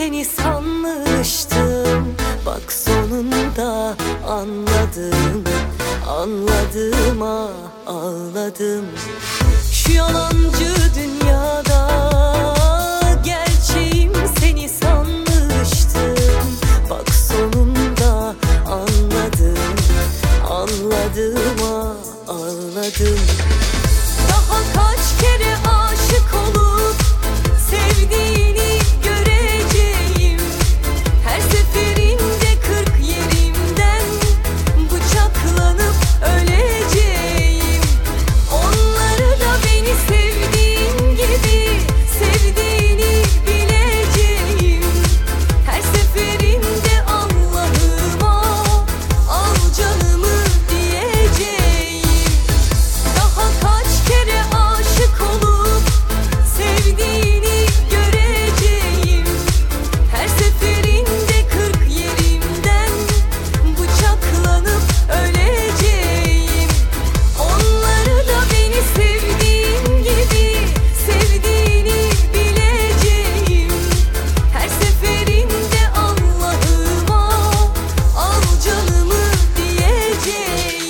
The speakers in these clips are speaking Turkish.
seni sanmıştım. Bak sonunda anladım, anladım, ah ağladım. Şu yalancı dünyada gerçeğim seni sanmıştım. Bak sonunda anladım, anladım, ah ağladım. Daha kaç kere aşık olup sevdiğini göreceğim. Her seferinde 40 yerimden bıçaklanıp öleceğim. Onları da beni sevdiğin gibi sevdiğini bileceğim. Her seferinde Allah'ıma al canımı diyeceğim. Daha kaç kere aşık olup sevdiğini göreceğim. Her seferinde 40 yerimden bıçaklanıp öleceğim. Onları da beni sevdiğin gibi sevdiğini bileceğim. Her seferinde Allah'ıma al canımı diyeceğim.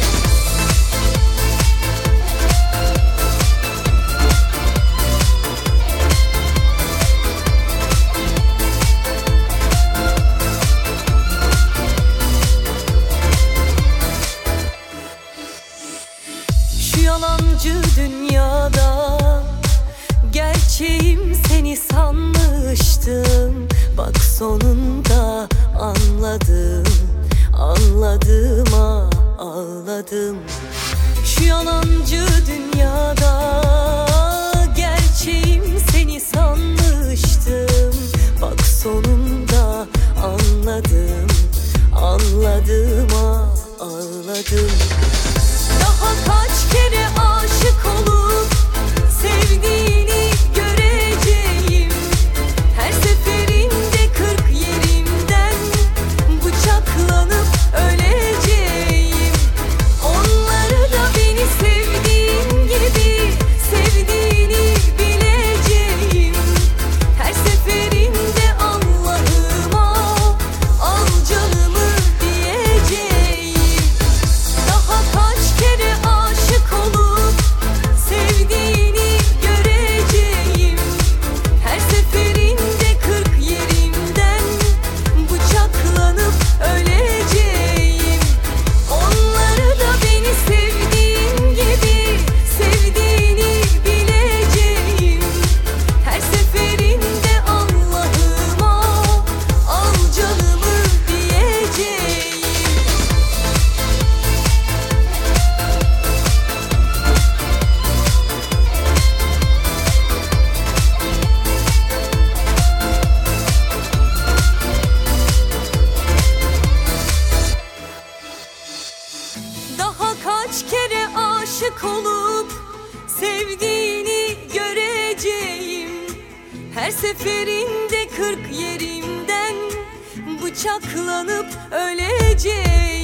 Şu yalancı dünyada gerçeğim seni sanmıştım. Bak sonunda anladım, anladım, ah ağladım. Şu yalancı dünyada gerçeğim seni sanmıştım. Bak sonunda anladım, anladım, ah ağladım. Daha kaç kere aşık olup sevdiğini göreceğim. Her seferinde 40 yerimden bıçaklanıp öleceğim. Onları da beni sevdiğin gibi sevdiğini bileceğim. Her seferinde Allah'ıma al canımı diyeceğim. Daha kaç kere aşık olup sevdiğini göreceğim. Her seferinde 40 yerimden bıçaklanıp öleceğim. Onları da beni sevdiğin gibi sevdiğini bileceğim. Her seferinde Allah'ıma al canımı diyeceğim. Daha kaç kere aşık olup sevdiğini göreceğim. Her seferinde 40 yerimden bıçaklanıp öleceğim.